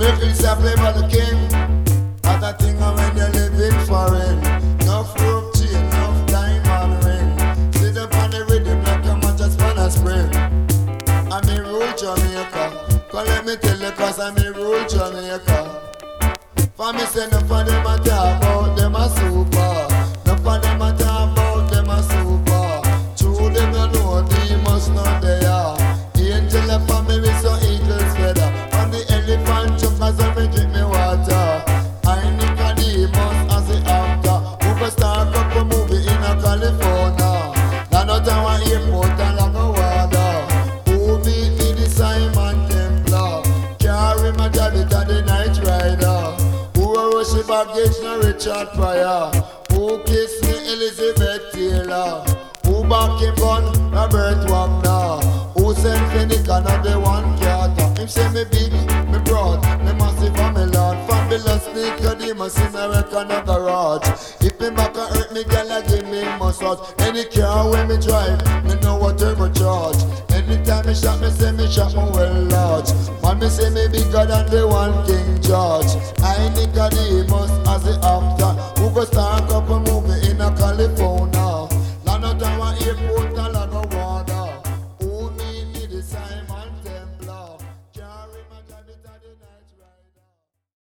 Records are play by the king. Other thing when you live in foreign. Enough rope chain, enough diamond ring. Sit up on the rhythm like a match as fun as spring. I'm in rule Jamaica. Come let me tell you cause I'm in rule Jamaica. For me say no for them a talk about them a super. No for them a talk about them a super. True them no know demons not there. Angel a family so eagles feather. On the elephant truck as I drink me water. I need a demons as the actor. Who go start up a movie in a California. Now not our airport and like a water. Who beat me the Simon Templar. Carry my jacket at the night rider. She baggage no Richard Pryor. Who kiss me Elizabeth Taylor. Who back him gun Robert Wagner. Who send Finnegan of the one Carter. Him say me big, me broad, me massive and me large. Fabulous sneaker, demons in a record no garage. If me back a hurt me, girl a give me massage. Any car when me drive, me know what turbocharge. Anytime me shot me well large. Man me say me bigger than the one King George. I Nicodemus as the actor. Who go start up a movie in a California.